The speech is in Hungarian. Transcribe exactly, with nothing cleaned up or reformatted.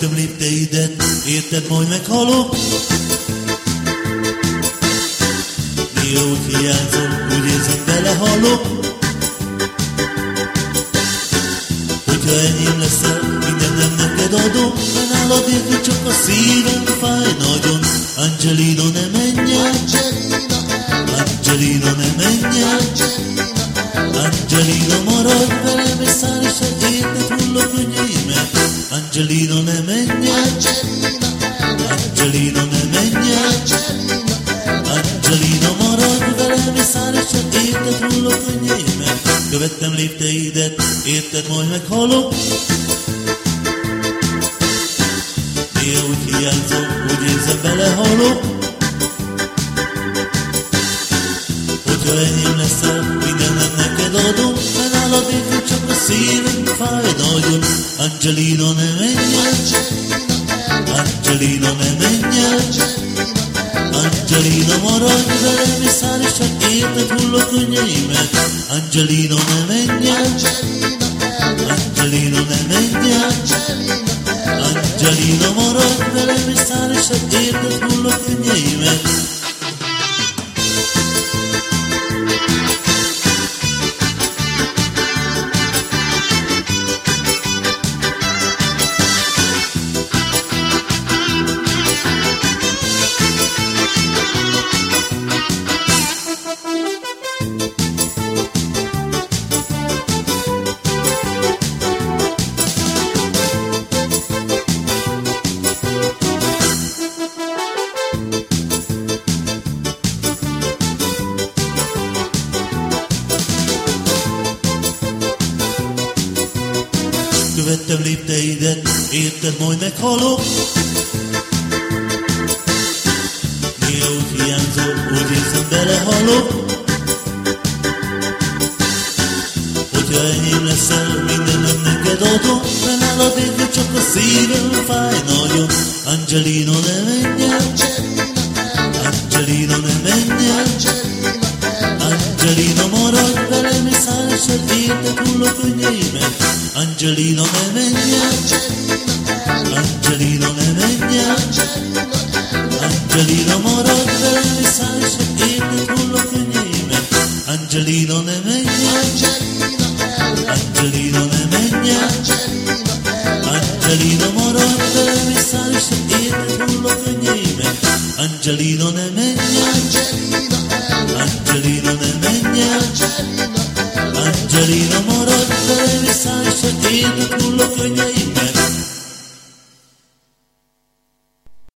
Követtem lépteidet, érted, majd meghalok. Néha úgy hiányzom, úgy érzem, belehalok. Hogyha enyém leszel, minden nem neked adom, mert nálad értő csak a szívem fáj nagyon. Angelina, ne menj el, Angelina, ne menj el, Angelina, maradj velem, és száll és el érted hull a könnyeimet. Angelina, ne menj el, Angelina, ne menj el, Angelina, maradj velem, és száll és el érted hull a könnyeimet. Követtem lépteidet, érted, majd meghalok. Néha úgy hiányzom, úgy érzem, belehalok. Hogyha enyém leszel, minden nem neked adom, mert nálad értő csak a szívem fáj nagyon. Angelina, ne menj el, Angelina, ne menj el, Angelina, maradj velem, és száll és csak érted hull a könnyeimet. Angelina, ne menj el, Angelina, ne menj el, Angelina, maradj velem, és száll és csak érted hull a könnyeimet. Követtem lépteidet, érted, majd meghalok. Néha úgy hiányzol, úgy érzem, belehalok. Hogyha enyém leszel, minden nem neked adom, mert nálad értő csak a szívem fáj nagyon. Angelina, ne menj el, Angelina, ne menj el, Angelina, maradj velem, és száll és el érted hull a könnyeimet. Angelina, ne menj el, Angelina, ne menj el, Angelina, maradj velem, és száll és el érted hull a könnyeimet. Angelina, ne menj el, Angelina, ne menj el, Angelina, maradj velem, és száll és el érted hull a könnyeimet. Angelina, ne menj el, Angelina, ne menj el, Angelina, maradj velem, és száll és el érted hull a könnyeimet.